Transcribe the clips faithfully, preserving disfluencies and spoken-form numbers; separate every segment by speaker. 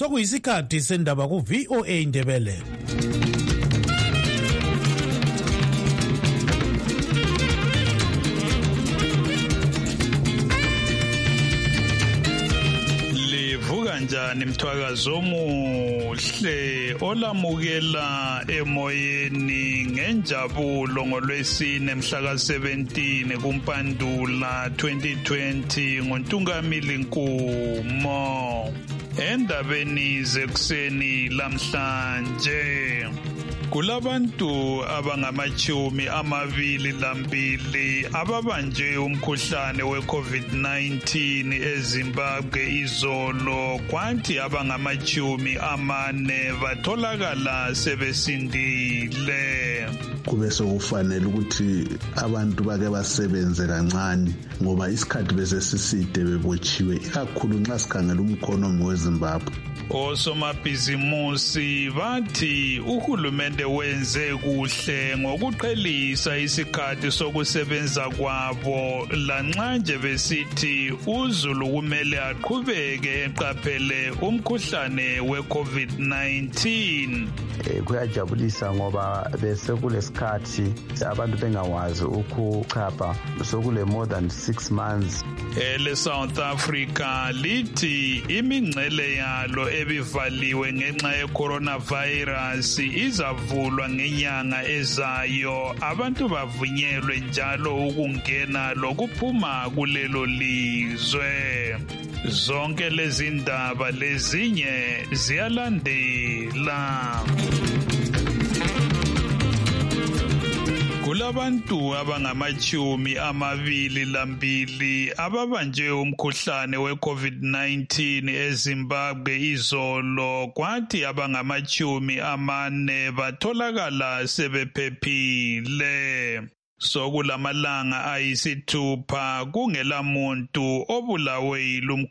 Speaker 1: sokuyisikhathi sendaba ku V O A Indebele.
Speaker 2: Kanjani mthwakazo omuhle olamukela emoyeni ngenjabulo ngolwesine mhla ka seventeen kuMpandula twenty twenty ngoNtungamili Nkumo. Endabeni zekuseni lamhlanje kulabantu abangamachumi amabili lambili ababanjwe umkhuhlane we-COVID nineteen eZimbabwe izolo, kwathi abangamachumi amane batholakala sebesindile.
Speaker 3: Kube sokufanele ukuthi abantu bake basebenze kancane ngoba isikhathi bese siside bebotshiwe, ikakhulu nxa sikhangela umkhonomi weZimbabwe.
Speaker 2: Osomabhizimusi bathi uhulumende wenze kuhle ngokuqhelisa isikhathi sokusebenza kwabo, lanxa nje besithi uZulu kumele aqhubeke eqaphele umkhuhlane we-COVID nineteen.
Speaker 4: Kuyajabulisa ngoba bese kulesikhathi abantu bengawazi ukuchapha, sokule more than six months.
Speaker 2: Ele South Africa lithi imingcele yalo ebivaliwe ngenxa ye-coronavirus izavulwa ngenyanga ezayo. Abantu bavunyelwe njalo ukungena lokuphuma kulelo lizwe. Zonke lezi ndaba lezinye ziyalandela. Kulabantu abangamachumi amabili lambili ababanjwe umkhuhlane we-COVID nineteen eZimbabwe izolo, kwathi abangamachumi amane batholakala sebephephile. Sokulamalanga ayisithupha kungela muntu obulawe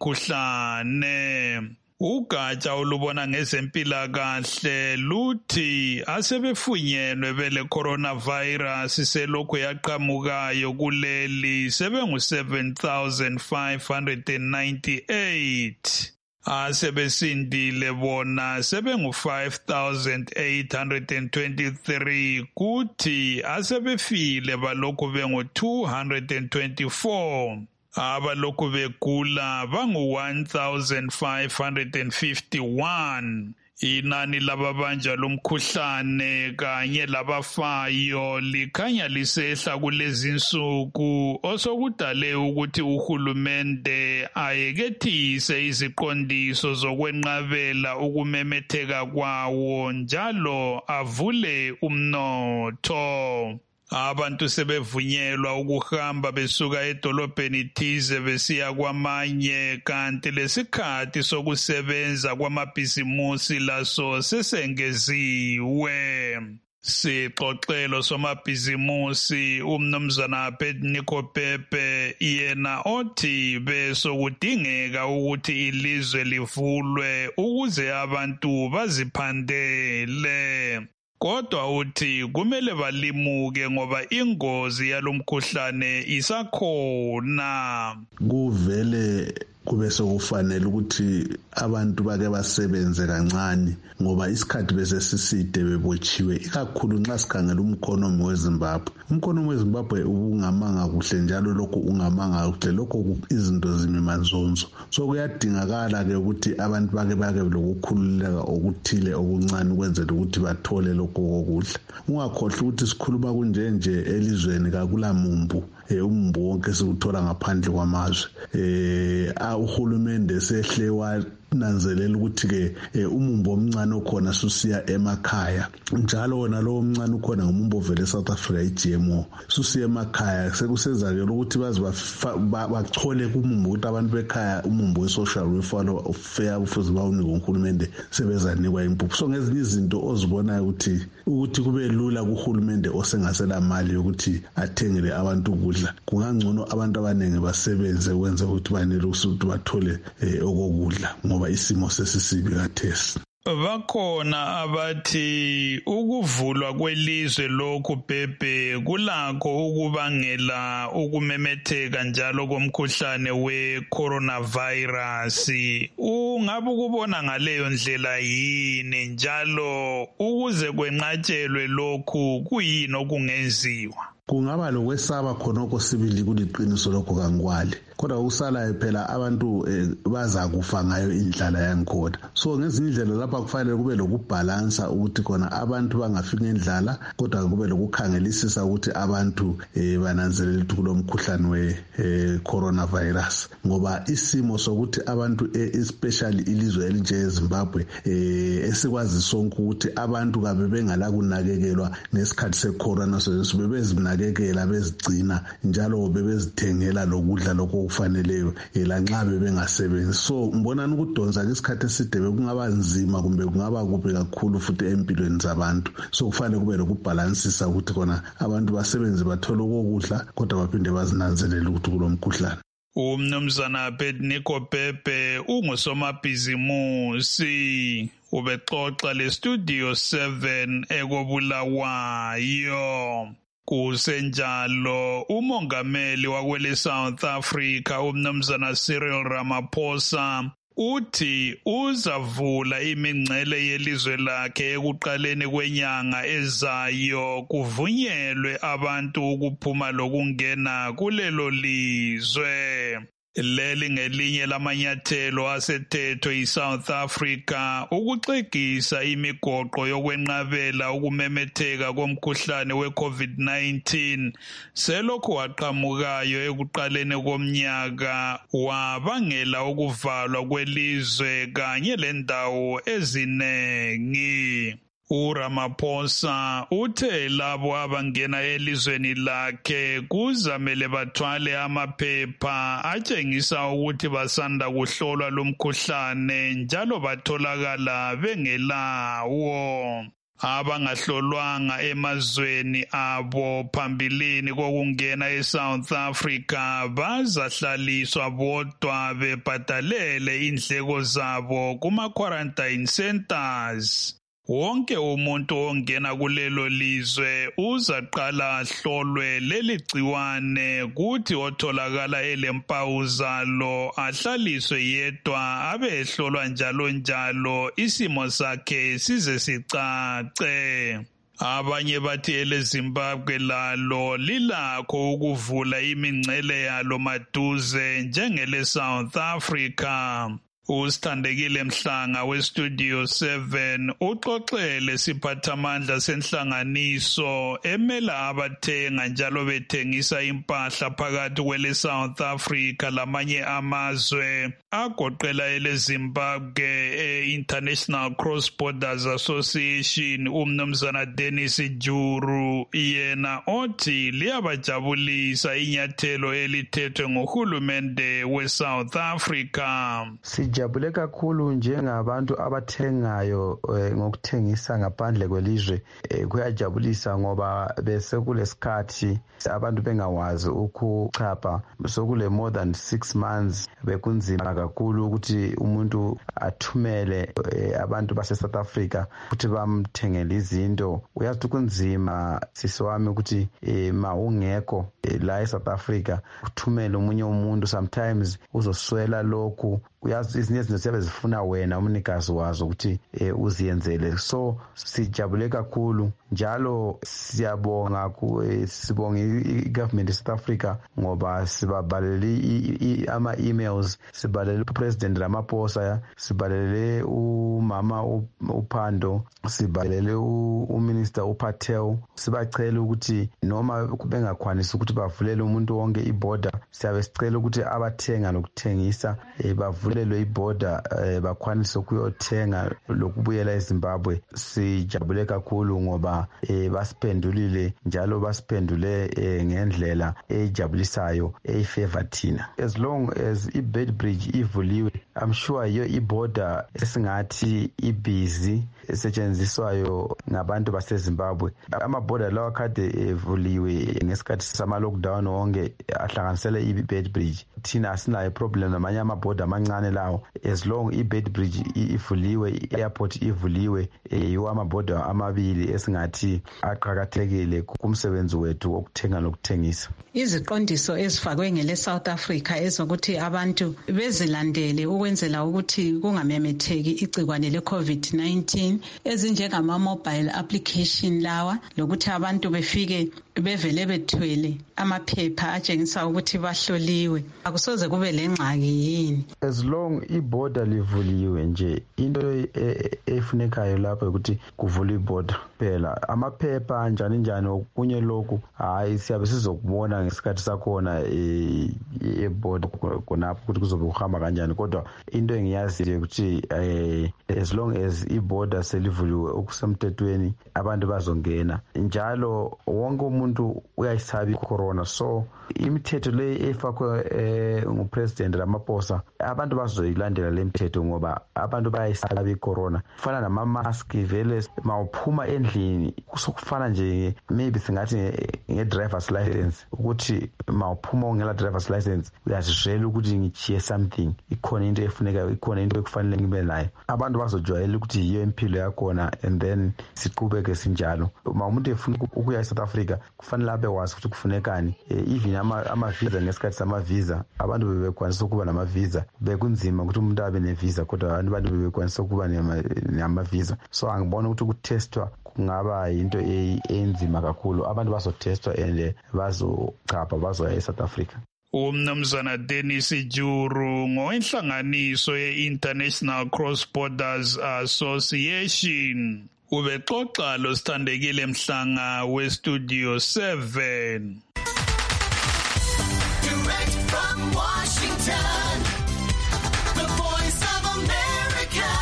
Speaker 2: yilumkhuhlane. Ugatsha olubona ngezempilakahle luthi asebefunyenwe bele coronavirus selokhu yaqhamukayo kuleli sebengu seven thousand five hundred ninety-eight. Asebesindile bona sebengu five thousand eight hundred twenty-three, kuthi asebefile balokhu bengu two hundred twenty-four. Abalokhu begula bangu one thousand five hundred fifty-one. Inani lababanja lomkhuhlane kanye labafayo likhanya lisehla kulezi nsuku, osokudale ukuthi uhulumende ayekethise iziqondiso zokwenqabela ukumemetheka kwawo njalo avule umnotho. Abantu sebevunyelwa ukuhamba besuka edolobheni thize besiya kwamanye, kanti lesikhathi sokusebenza kwamabhizimusi laso sesengeziwe. Sixoxelo somabhizimusi umnumzana Abednego Pepe yena othi besokudingeka ukuthi ilizwe livulwe ukuze abantu baziphandele. Kodwa uthi kumele balimuke ngoba ingozi yalomkhuhlane isakhona.
Speaker 3: Kuvele kube sokufanele ukuthi abantu bake basebenze kancane ngoba isikhathi bese siside bebotshiwe, ikakhulu nxa sikhangela umkhonomi weZimbabwe. Umkhonomi weZimbabwe ungamanga kuhle njalo lokho ungamanga kuhle, lokho izinto zimimanzonzo. So kuyadingakala ke ukuthi abantu bake bake lokukhululeka okuthile okuncane ukwenzela ukuthi bathole lokho kokudla. Ungakhohlwa ukuthi sikhuluma kunjenje elizweni kakulamumbu, umumbu wonke sikuthola ngaphandle kwamazwe. Eh uhulumende sehle wananzelela ukuthi ke umumbu omncane okhona susiya emakhaya, njalo wona lo omncane ukhona ngumumbu ovele eSouth Africa i-G M O, susiya emakhaya. Sekusenzakela ukuthi baze bachole kumumbu ukuthi abantu bekhaya umumbu we-social welfare fair ufuze bawunike uhulumende sebezanikwa impuphu. So ngezinye izinto ozibonayo ukuthi ukuthi kube lula kuhulumende osengasela mali yokuthi athengele abantu ukudla, kungangcono abantu abaningi basebenze ukwenza ukuthi banele ukuthi bathole okokudla ngoba isimo sesisibi kathesi.
Speaker 2: Bakhona abathi ukuvulwa kwelizwe lokhu Bhebhe kulakho ukubangela ukumemetheka njalo komkhuhlane we-coronavirus. Ungabe ukubona ngaleyo ndlela yini njalo ukuze kwenqatshelwe lokhu kuyini okungenziwa?
Speaker 3: Kungaba lokwesaba khonokho sibili kuliqiniso lokho kangikwali. Kodwa usalayo phela abantu eh, baza kufa ngayo indlala yangikhona. So ngezinye indlela lapha kufanele kube lokubhalansa ukuthi khona abantu bangafika endlala kodwa kube lokukhangelisisa ukuthi abantu eh, bananzelela ukuthi kulomkhuhlane we eh, coronavirus. Ngoba isimo sokuthi abantu eh, especially ilizwe elinje eZimbabwe eh, esikwazi sonke ukuthi abantu kabe bengala kunakekelwa nesikhathi secorona so bebezinakekela bezigcina njalo bebezithengela lokudla lokho kufaneleyo elanxa bebengasebenzi. So ngibonana ukudonsa isikhathi eside bekungaba nzima kumbe kungaba kubi kakhulu futhi empilweni zabantu. So kufanele kube lokubhalansisa ukuthi khona abantu basebenze bathola ukudla kodwa baphinde bazinanzelele ukuthi kulomkhuhlane.
Speaker 2: Umnumzana Abednego Bhebhe ungusomabhizimusi ubexoxa le Studio seven ekobulawayo. Kusenjalo umongameli wakwele South Africa umnumzana Cyril Ramaphosa uthi uzavula imingcele yelizwe lakhe ekuqaleni kwenyanga ezayo kuvunyelwe abantu ukuphuma lokungena kulelo lizwe. Leli ngelinye lamanyathelo asethetho iSouth Africa ukuxegisa imigoqo yokwenqabela ukumemetheka komkhuhlane we-COVID nineteen selokhu waqhamukayo ekuqaleni komnyaka wabangela ukuvalwa kwelizwe kanye lendawo ezinengi. uRamaphosa uthe labo abangena elizweni lakhe kuzamele bathwale amaphepha atshengisa ukuthi basanda kuhlolwa lomkhuhlane njalo batholakala bengelawo. Abangahlolwanga emazweni abo phambilini kokungena eSouth Africa bazahlaliswa bodwa bebhadalele indleko zabo kuma-quarantine centers. Wonke umuntu ongena kulelo lizwe uzaqala ahlolwe leli gciwane kuthi otholakala elempawu zalo ahlaliswe yedwa abe ehlolwa njalo njalo isimo sakhe size sicace. Abanye bathi eleZimbabwe lalo lilakho ukuvula imingcele yalo maduze njengele South Africa. Usithandekile Mhlanga weStudio seven uxoxele siphathamandla senhlanganiso emela abathenga njalo bethengisa impahla phakathi kwele South Africa lamanye amazwe agoqela eleZimbabwe e-International Cross Borders Association umnumzana Dennis Juru yena othi liyabajabulisa inyathelo elithethwe ngohulumende weSouth Africa.
Speaker 4: Sijabule kakhulu njengabantu abathengayo eh, ngokuthengisa ngaphandle kwelizwe eh, kuyajabulisa ngoba bese kulesikhathi abantu bengawazi ukuchapha sokule more than six months bekunzima kakhulu ukuthi umuntu athumele eh, abantu base South Africa ukuthi bamthengele izinto. Uyazi kunzima sisi wami ukuthi eh, ma ungekho eh, la eSouth Africa uthumele umunye umuntu sometimes uzoswela lokhu. Uyazi izinto ezinto siyabe zifuna wena umnikazi wazo ukuthi eh, uziyenzele. So sijabule kakhulu njalo siyabonga ku eh, sibonga igovernment eSouth Africa ngoba sibabalele ama emails, sibalele uPresident Ramaphosa, sibalele umama uPhando, sibalele uMinister uPatel, sibacela ukuthi noma bengakwanisi ukuthi bavulele umuntu wonke iborder, siyabe sicela ukuthi abathenga nokuthengisa eh, bavulelwe iborder eh, bakwanise ukuyothenga lokubuyela eZimbabwe. Sijabule kakhulu ngoba eh, basiphendulile njalo basiphendule eh, ngendlela ejabulisayo eyifavor thina. As long as iBed Bridge ivuliwe I'm sure yiyo iborder esingathi ibhizi esetshenziswayo ngabantu baseZimbabwe. Amaborder lawa kade evuliwe ngesikhathi sama-lockdown wonke ahlanganisele i-Beit Bridge. Thina asinayo problem namanye amaborder amancane lawo. As long i-Beit Bridge ivuliwe, i-airport ivuliwe, yiwo amaborder amabili esingathi aqhakathekile kumsebenzi wethu okuthenga nokuthengisa.
Speaker 5: Iziqondiso ezifakwe ngele South Africa ezokuthi abantu bezilandele ukwenzela ukuthi kungamemetheki igcikwane le COVID nineteen ezinjengama mobile application lawa, lokuthi abantu befike bevele bethwele amaphepha atshengisa ukuthi bahloliwe, akusoze kube lengxaki yini.
Speaker 4: As long iborder livuliwe nje, into efunekayo lapho ukuthi kuvulwe iborder phela. Amaphepha njani njani okunye lokhu hayi siyabe sizokubona ngesikhathi sakhona eborder konapho ukuthi kuzobe kuhamba kanjani, kodwa into engiyaziyo ukuthi as long as iborder selivuliwe okusemthethweni abantu bazongena. Njalo wonke umuntu uyayisaba icorona, so imithetho le efakwe ngupresident Ramaphosa abantu bazoyilandela le mithetho ngoba abantu bayayisaba icorona. Kufana nama mask vele mawuphuma endlini kusokufana nje maybe singathi nge-driver's license ukuthi mawuphuma ungela driver's license uyazijela ukuthi ngichiye something, ikhona into efuneka, ikhona into ekufanele ngibe nayo. Abantu bazojwayela ukuthi yiyo impilo yakhona and then siqhubeke sinjalo. Uma umuntu efuna ukuya eSouth Africa kufanele abe wazi ukuthi kufunekani. Even ama-visa ngesikhathi sama-visa abantu bebekwanisa ukuba nama-visa, bekunzima ukuthi umuntu abe ne-visa kodwa abantu bebekwanisa ukuba nama-visa. So angibona ukuthi ukutestwa kungaba yinto enzima kakhulu. Abantu bazotestwa and bazochapha bazoya eSouth Africa.
Speaker 2: Umnumzana Dennis Juru ngowenhlanganiso ye-International Cross Borders Association ubexoxa lo Sithandekile Mhlanga we-Studio seven.
Speaker 6: Direct from Washington, the Voice of America,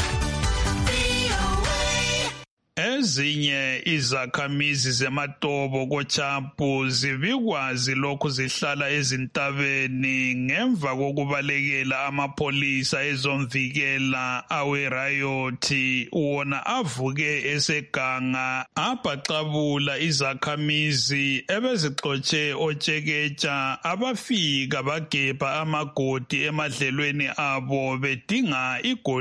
Speaker 6: V O A.
Speaker 2: Ezinye izakhamizi zeMatobo koChampu zibikwazi lokhu zihlala ezintabeni ngemva kokubalekela amapolisa ezomvikela awerayoti wona avuke eseganga abhaxabula izakhamizi ebezixotshe otsheketsha abafika bagebha amagodi emadlelweni abo bedinga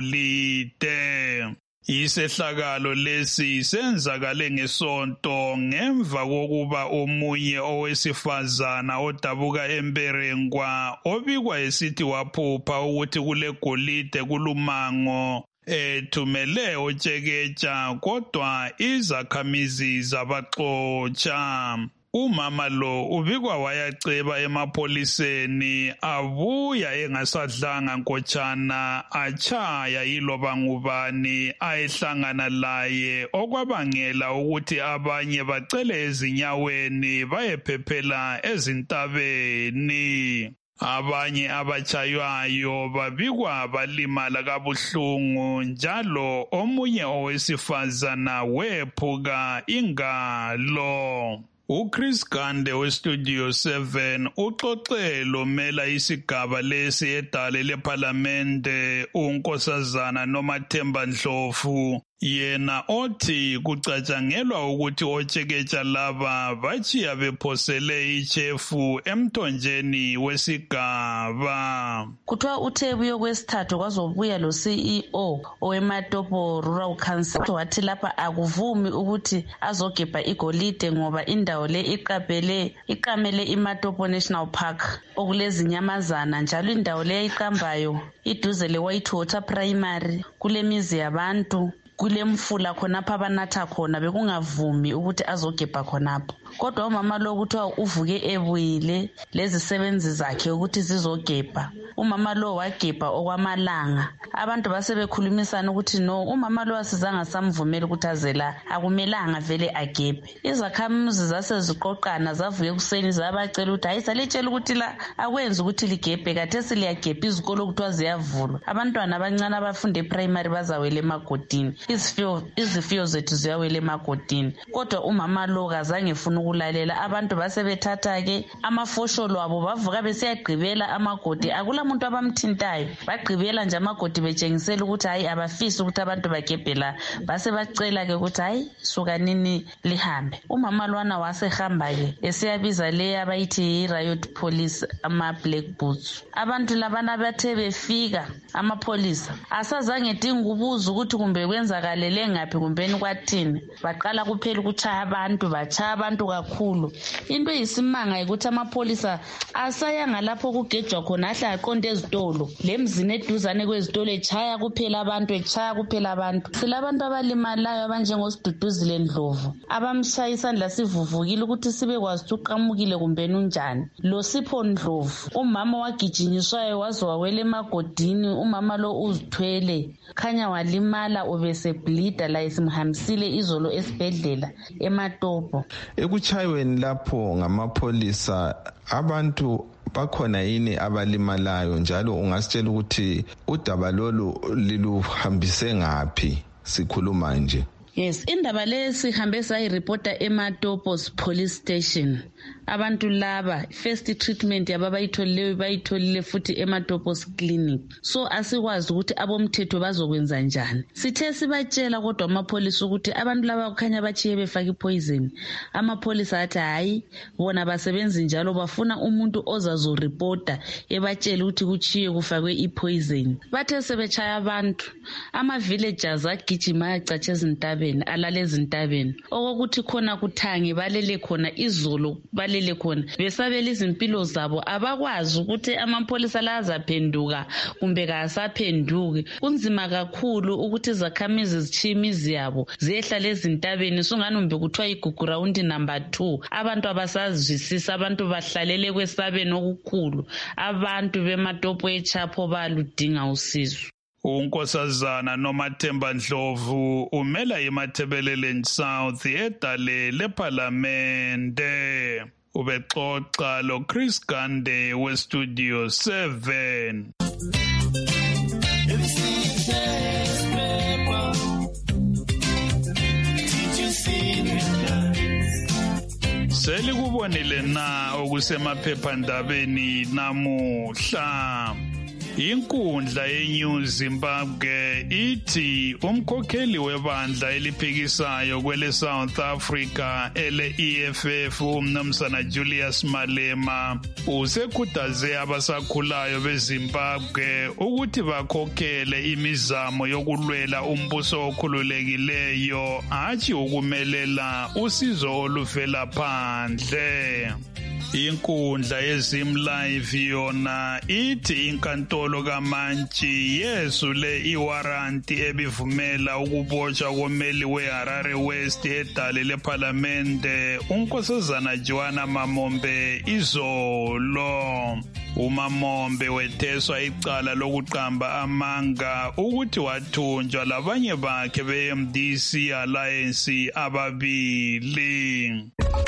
Speaker 2: igolide. Isehlakalo lesi senzakale ngesonto ngemva kokuba omunye owesifazana odabuka emberengwa obikwa esithi waphupha ukuthi kule golide kulumango ethumele otsheketsha kodwa izakhamizi zabaxotsha. Umama lo ubikwa wayaceba emapoliseni abuya engasadlanga nkotshana achaya iloba ngubani ayehlangana laye okwabangela ukuthi abanye bacele ezinyaweni bayephephela ezintabeni. Abanye abachaywayo babikwa balimala kabuhlungu njalo omunye owesifazana wephuka ingalo. uChris Gande weStudio seven uxoxe lomela isigaba lesi edale leParlamente unkosazana Nomathemba Ndlovu yena othi kucatshangelwa ukuthi otsheketsha laba bachiya bephosele ichefu emthonjeni wesigaba.
Speaker 7: Kuthiwa uThebu kwesithathu kwazobuya lo C E O owematopo Rural Council wathi lapha akuvumi ukuthi azogebha igolide ngoba indawo le iqaphele iqamele iMatopo National Park okulezinyamazana njalo indawo le iqambayo iduze le White Water Primary kulemizi yabantu kulemfula khonapha abanatha khona bekungavumi ukuthi azogebha khonapho. Kodwa umama lo kuthiwa uvuke ebuyile lezisebenzi zakhe ukuthi zizogebha. Umama lo wagebha okwamalanga. Abantu basebekhulumisana ukuthi no, umama lo asizanga samvumela ukuthi azela akumelanga vele agebhe. Izakhamuzi zaseziqoqana zavuke kuseni zabacela ukuthi hayi saletshela ukuthi la akwenza ukuthi ligebhe kade siliyagebha izikolo kuthiwa ziyavulwa. Abantwana abancane abafunda eprimary bazawela emagodini. Izifiyo izifiyo zethu ziyawela emagodini. Kodwa umama lo kazange efuna kulalela abantu basebethatha-ke amafosholo abo bavuka besiyagqibela amagodi. Akula muntu abamthintayo, bagqibela nje amagodi betshengisela ukuthi hayi abafisi ukuthi abantu bagebhe la. Base bacela-ke ukuthi hayi sukanini lihambe. Umama lwana wasehamba-ke esiyabiza le abayithi yi-riot police, ama-black boots. Abantu labana bathe befika amapholisa asazange dinga ubuza ukuthi kumbe kwenzakalele ngaphi kumbeni kwathini. Baqala kuphela ukutshaya abantu, batshaya abantu kakhulu. Into yisimanga ukuthi amapholisa asayanga lapho kugejwa khona ahle aqonde ezitolo lemzini eduzane kwezitolo etshaya kuphela abantu etshaya kuphela abantu. Silabantu abalimalayo abanjengosiduduzile Ndlovu abamshaya isandla sivuvukile ukuthi sibekwazi ukuthi uqamukile kumbeni unjani. Lo Sipho Ndlovu umama wagijinyiswayo waze wawela emagodini. Umama lo uzithwele khanya walimala ubesebleeda la isimhambisile izolo esibhedlela eMatopo.
Speaker 8: Ekuchayweni lapho ngamapholisa abantu bakhona yini abalimalayo, njalo ungasitshela ukuthi udaba lolu liluhambise ngaphi sikhuluma nje?
Speaker 7: Yes, indaba le sihambe sayirepota eMatopos police station. Abantu laba first treatment yababayitholile bayitholile futhi eMatopos clinic. So asikwazi ukuthi abomthetho bazokwenza njani. Sithe sibatshela kodwa amapholisa ukuthi abantu laba kukhanya bachiye befaka ipoison. Amapholisa athi hayi bona basebenzi njalo bafuna umuntu ozazoreporta ebatshela ukuthi kuchiye kufakwe ipoison. Bathe sebechaya abantu ama villagers agijima yacatshe ezintabeni alale ezintabeni. Okokuthi khona kuthange balele khona izolo balele khona besabela izimpilo zabo abakwazi ukuthi amapholisa la azaphenduka kumbe kasaphenduki. Kunzima kakhulu ukuthi izakhamizi zichiye imizi yabo ziyehla lezintabeni sungani umbe kuthiwa igugu round number two. Abantu abasazwisisa, abantu bahlalele kwesabeni okukhulu. Abantu beMatopo eChapho baludinga usizo.
Speaker 2: unkosazana Nomathemba Ndlovu umela eMathebeleleni South edale lephalamende. Ubexoxa lo Chris Gande we Studio seven. Selikubonile na okusemaphephandabeni namuhla? Inkundla yeNews Zimbabwe ithi umkhokheli webandla eliphikisayo kwele South Africa ele E F F umnumzana Julius Malema usekhuthaze abasakhulayo beZimbabwe ukuthi bakhokhele imizamo yokulwela umbuso okhululekileyo hatshi ukumelela usizo oluvela phandle. Inkundla yeZim Live yona ithi inkantolo kaMantshi yesule iwaranti ebivumela ukubotshwa komeli weHarare West edale lephalamende unkosazana Joanna Mamombe izolo. uMamombe wetheswa icala lokuqamba amanga ukuthi wathunjwa labanye bakhe be-M D C Alliance ababili.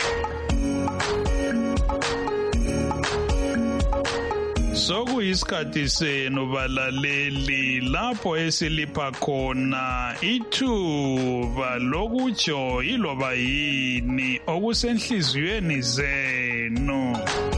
Speaker 2: Sokuyisikhathi senu balaleli lapho esilipha khona ithuba lokutsho iloba yini okusenhliziyweni zenu.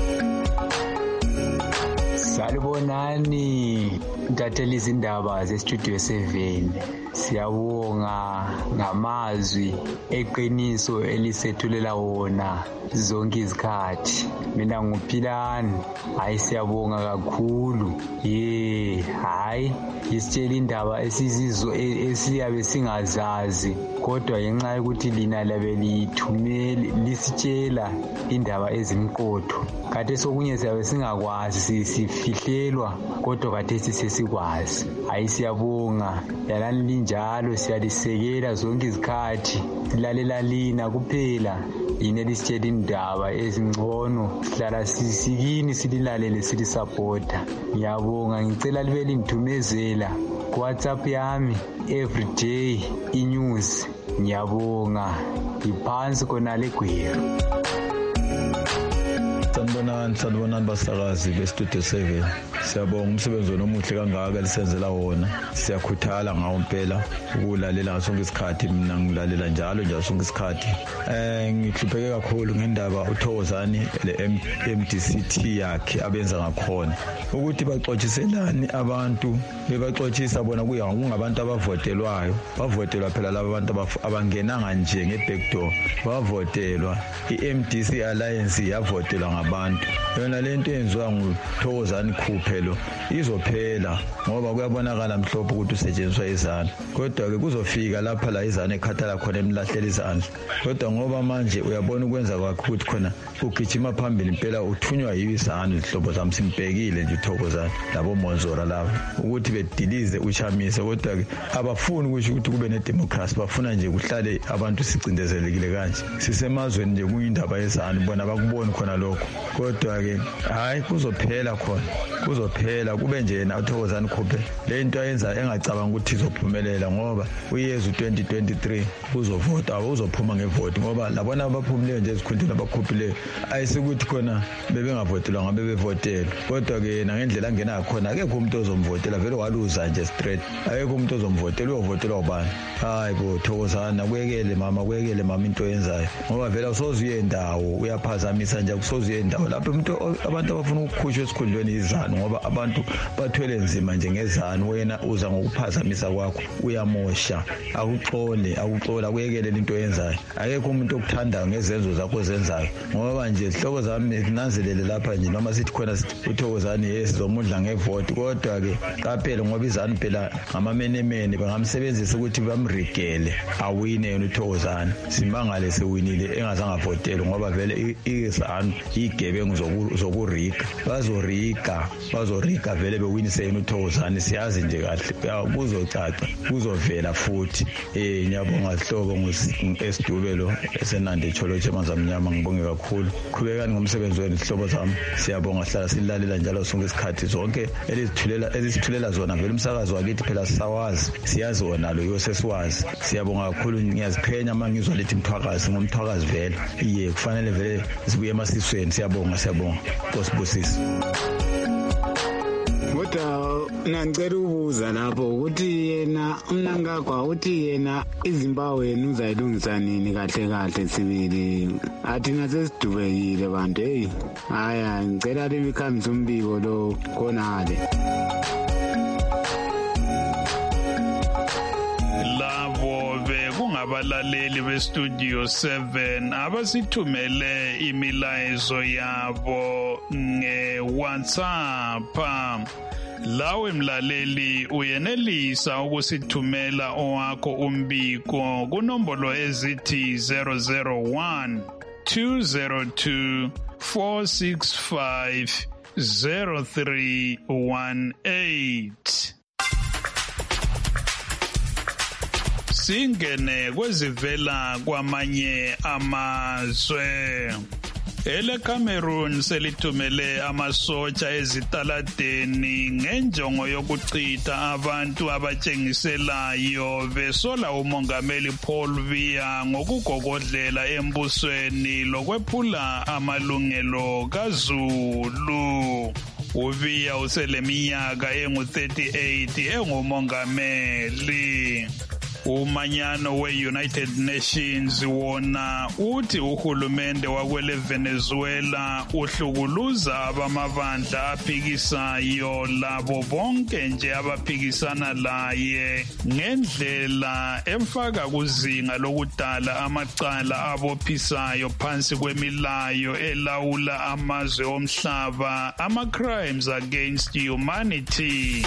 Speaker 9: Salibonani ntatheli izindaba ze-Studio seven. Siyabonga ngamazwi eqiniso elisethulela wona zonke izikhathi. Mina nguPhilani. Hayi siyabonga kakhulu. Ye, hayi isitshela indaba esizizo esiyabe singazazi kodwa ngenxa yokuthi lina labe lithumele lisitshela indaba ezimqotho. Kade sokunye siyabe singakwazi sifihlelwa kodwa kade sesikwazi. Hayi siyabonga yalani linjalo siyalisekela zonke izikhathi. Silalela lina kuphela. Yini lisitshela indaba ezingcono sihlala sisikini sililalele silisupporta. Ngiyabonga ngicela libe lindumezela ku WhatsApp yami everyday inews. Ngiyabonga iphansi khona legwiro.
Speaker 10: Sanibonani, sanibonani basakazi bestudio seven. Siyabonga umsebenzi omuhle kangaka lisenzela wona. Siyakhuthala ngawo impela ukulalela sonke isikhathi, mina ngilalela njalo njalo sonke isikhathi. Eh ngihlupheke kakhulu ngendaba uThokozani le M D C T yakhe abenza ngakhona. Ukuthi baxotshiselani abantu, bebaxotshisa bona kuya kungabantu abavotelwayo. Bavotelwa phela laba abantu abangenanga nje ngebackdoor. Bavotelwa i-M D C Alliance yavotelwa ngabantu. Yona lento yenziwa nguThokozani Khuphelo izophela ngoba kuyabonakala mhlophe ukuthi usetshenziswa izandla. Kodwa ke kuzofika lapha la izandla ekhathala khona emlahlela izandla. Kodwa ngoba manje uyabona ukwenza kwakhe ukuthi khona ugijima phambili impela uthunywa yizandla. Ihlobo zami simbhekile nje uThokozani labo Monzora labo ukuthi bedilize uchamise. Kodwa ke abafuni ukuthi ukuthi kube nedemocracy, bafuna nje kuhlale abantu sicindezelekile kanje. Sisemazweni nje kuyindaba yezandla, bona bakubona khona lokho. Kodwa ke hayi kuzophela khona, kuzophela kube nje yena uThokozani Khuphelo lento ayenza engacabanga ukuthi izophumelela ngoba uyeza u-twenty twenty-three uzovota, uzophuma ngevoti ngoba labona abaphumileyo nje ezikhundleni abakhuphileyo ayisikuthi khona bebengavotelwa ngabe bevotelwa. Kodwa ke yena ngendlela angena khona akekho umuntu ozomvotela, vele waluza nje straight. Akekho umuntu ozomvotela, uyovotelwa ubani? Hayi bo Thokozani, akuyekele mama, kuyekele mama into yenzayo ngoba vele usoze uyendawo uyaphazamisa nje, kusoze uyendawo lapho umuntu abantu abafuna ukukhushwa esikhundleni izanu ngoba abantu bathwele nzima nje ngezanu. Wena uza ngokuphazamisa kwakho uyamosha. Akuxole, akuxola, kuyekele into yenzayo. Akekho umuntu okuthandayo ngezenzo zakho zenzayo ngoba nje ihloko zami nanzelele lapha nje noma sithi khona uThokozani yes zomudla ngevoti. Kodwa ke qaphela ngoba izanu phela ngamamenemene bangamsebenzisa ukuthi bamrigele awine yena uThokozani. Simangale sewinile engazange avotele ngoba vele izanu igebengu zokurika, bazorika bazorika vele bewinise yena uThokozani. Siyazi nje kahle kuzocaca kuzovela futhi. Eh ngiyabonga Hlobo ngesiDube lo esenande Choloche Manzamnyama, ngibonge kakhulu. Qhubekani ngomsebenzi wenu Hlobo zami, siyabonga hlala silalela njalo sonke isikhathi zonke elizithulela ezisithulela zona. Vele umsakazo wakithi phela sawazi, siyazi wona lo yosesiwazi. Siyabonga kakhulu, ngiyaziphenya mangizwa lethi mthwakazi ngomthwakazi vele. Iye kufanele vele sibuye emasisweni. Siyabonga, siyabonga Nkosibusisi.
Speaker 11: Kodwa ngicela ukubuza lapho ukuthi yena umnankagwa uthi yena izimpawu yenu uzayilungisa nini kahle kahle sibili. Athina sesidubekile bantu. Hey haya ngicela likhambise umbiko lo khonale.
Speaker 2: Abalaleli bestudio seven abasithumele imilayezo yabo nge-WhatsApp. Lawe mlaleli uyenelisa ukusithumela owakho umbiko kunombolo ezithi zero zero one two zero two four six five zero three one eight. Singene kwezivela kwamanye amazwe. Ele Cameroon selithumele amasotsha ezitaladeni ngenjongo yokuchitha abantu abatshengiselayo besola umongameli Paul Biya ngokugogodlela embusweni lokwephula amalungelo kaZulu. uBiya useleminyaka engu thirty-eight engumongameli. Umanyano we-United Nations wona uthi uhulumende wakwele Venezuela uhlukuluza abamabandla aphikisayo labo bonke nje abaphikisana laye ngendlela efaka kuzinga lokudala amacala abophisayo phansi kwemilayo elawula amazwe omhlaba, ama-crimes against humanity.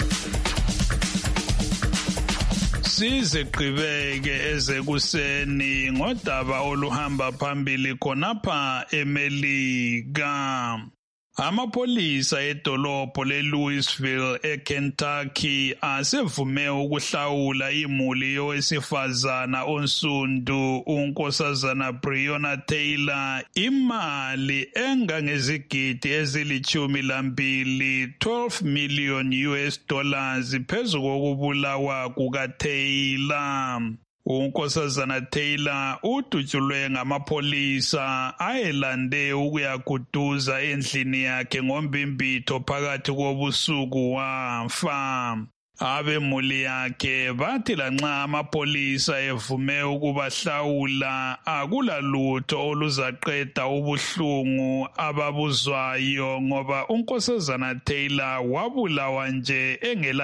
Speaker 2: Sizigqibeke ezekuseni ngodaba oluhamba phambili khonapha eMelika. Amapolisa edolobho leLouisville eKentucky asevume ukuhlawula imuli yowesifazana onsundu unkosazana Breonna Taylor imali engangezigidi ezilichumi lambili twelve million U S dollars phezu kokubulawa kukaTaylor. unkosazana Taylor udutshulwe ngamapholisa ayelande ukuyakuduza endlini yakhe ngombimbitho phakathi kobusuku wafa. Abemuli yakhe bathi lanxa amapolisa evume ukubahlawula akulalutho oluzaqeda ubuhlungu ababuzwayo ngoba unkosazana Taylor wabulawa nje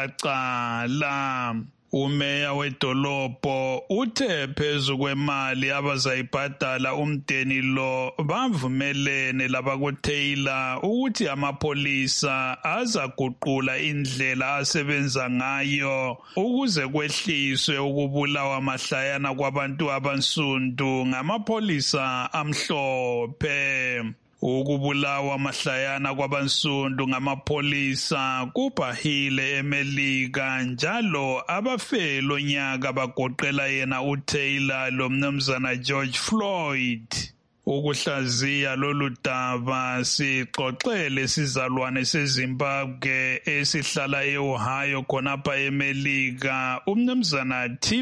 Speaker 2: engelacala. Umeya wedolobho uthe phezu kwemali abazayibhadala umdeni lo bavumelene labakuTaylor ukuthi amapolisa azaguqula indlela asebenza ngayo ukuze kwehliswe ukubulawa mahlayana kwabantu abansundu ngamapolisa amhlophe. Ukubulawa mahlayana kwabansundu ngamapolisa kubhahile eMelika njalo abafelo nyaka bagoqela yena uTaylor lo mnumzana George Floyd. Ukuhlaziya lolu daba sixoxele sizalwane seZimbabwe esihlala eOhio khonapha eMelika umnumzana Tim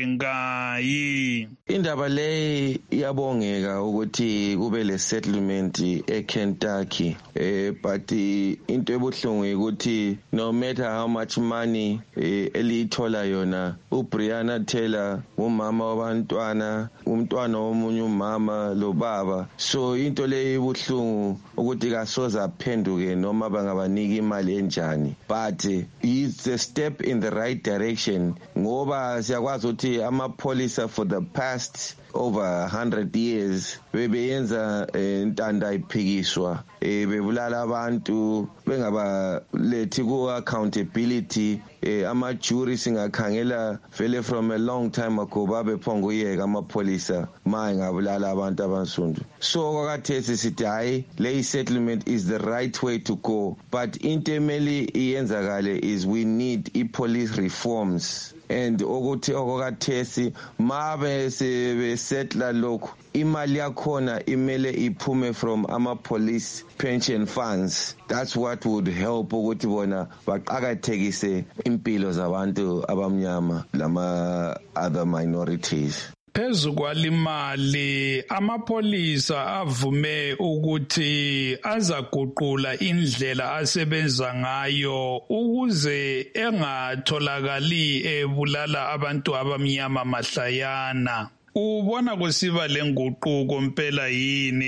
Speaker 2: Muringai.
Speaker 12: Indaba le iyabongeka ukuthi kube le settlement eKentucky eh but into ebuhlungu ukuthi no matter how much money elithola yona uBrianna Taylor umama wabantwana umntwana womunye umama lo baba so into le ibuhlungu ukuthi kasoza aphenduke noma bangabanika imali enjani but it's a step in the right direction ngoba siyakwazi ukuthi amapolisa for the past over one hundred years bebeyenza intanda iphikiswa bebulala abantu bengabalethi ku accountability ama jury singakhangela vele from a long time ago babephonguyeka amapolisa maye ngabulala abantu abansundu so kwakhathesi sithi hayi le settlement is the right way to go but into emeli iyenzakale is we need i-police reforms and ukuthi okwathesi mabe sebesetla lokho imali yakhona imele iphume from ama police pension funds. That's what would help ukuthi bona baqhakathekise impilo zabantu abamnyama lama other minorities.
Speaker 2: Phezu kwalimali amapolisa avume ukuthi azaguqula indlela asebenza ngayo ukuze engatholakali ebulala abantu abamnyama mahlayana. Ubona kusiba lenguquko mpela yini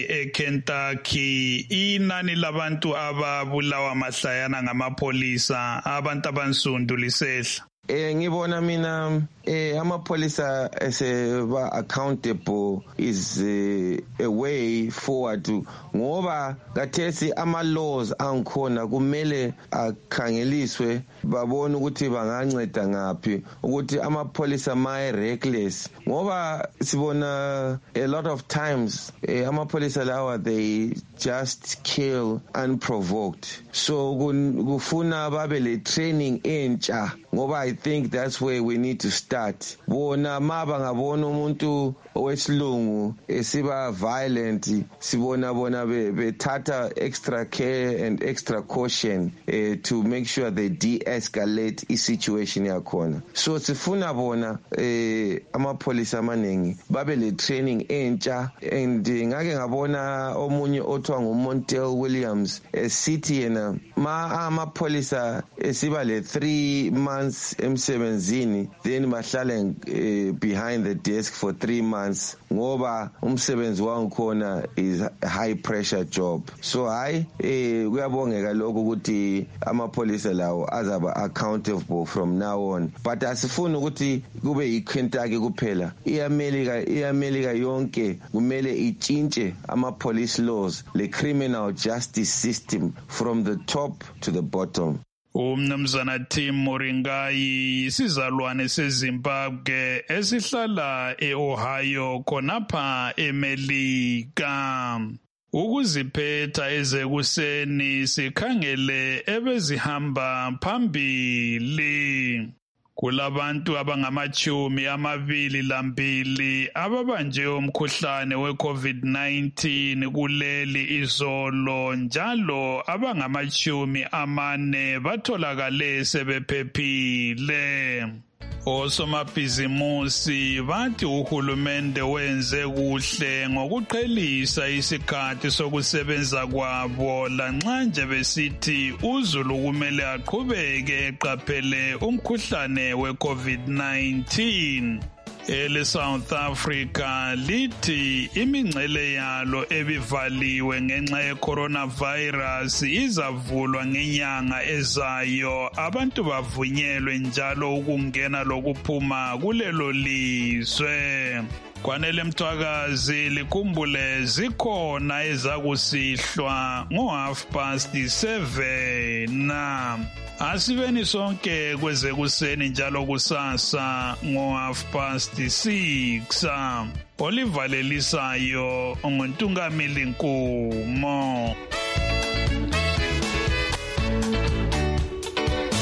Speaker 2: eKentucky inani labantu ababulawa mahlayana ngamapolisa abantu abansundu lisehla?
Speaker 12: Eh ngibona mina eh amapolisa eseba accountable is uh, a way forward ngoba kathesi ama laws angikhona kumele akhangeliswe babone ukuthi banganceda ngapi ukuthi amapolisa may reckless ngoba sibona a lot of times eh, amapolisa lawa they just kill unprovoked so kufuna babe le training entsha ngoba I think that's where we need to start. Bona maba ngabona umuntu owesilungu esiba violent sibona bona bethatha extra care and extra caution uh, to make sure they de-escalate I situation yakhona. So sifuna bona eh amapolisa amaningi babe le training entsha and ngake ngabona omunye othiwa nguMontel Williams esithi yena ma amapolisa esiba le three months emsebenzini then bahlale uh, behind the desk for three months ngoba umsebenzi wangikhona is a high pressure job so hayi eh kuyabongeka lokho ukuthi amapolisa lawo azaba accountable from now on but asifuni ukuthi kube yiKentucky kuphela iAmerica iAmerica yonke kumele itshintshe ama police laws le criminal justice system from the top to the bottom.
Speaker 2: Umnumzana Tim Muringai sizalwane seZimbabwe esihlala eOhio khonapha eMelika. Ukuziphetha ezekuseni sikhangele ebezihamba phambili. Kulabantu abangamachumi amabili lambili ababanje umkhuhlane weCovid nineteen kuleli izolo njalo abangamachumi amane batholakale sebephephile. Osomabhizimusi bathi uhulumende wenze kuhle ngokuqhelisa isikhathi sokusebenza kwabo lanxa nje besithi uZulu kumele aqhubeke eqaphele umkhuhlane we-COVID nineteen. Ele South Africa lithi imingcele yalo ebivaliwe ngenxa ye-coronavirus izavulwa ngenyanga ezayo, abantu bavunyelwe njalo ukungena lokuphuma kulelo lizwe. Kwanele Mthwakazi likhumbule zikhona ezakusihlwa ngo half past seven. Asibeni sonke kweze kuseni njalo kusasa ngo half past six. Olivalelisayo nguntungamili Nkumo.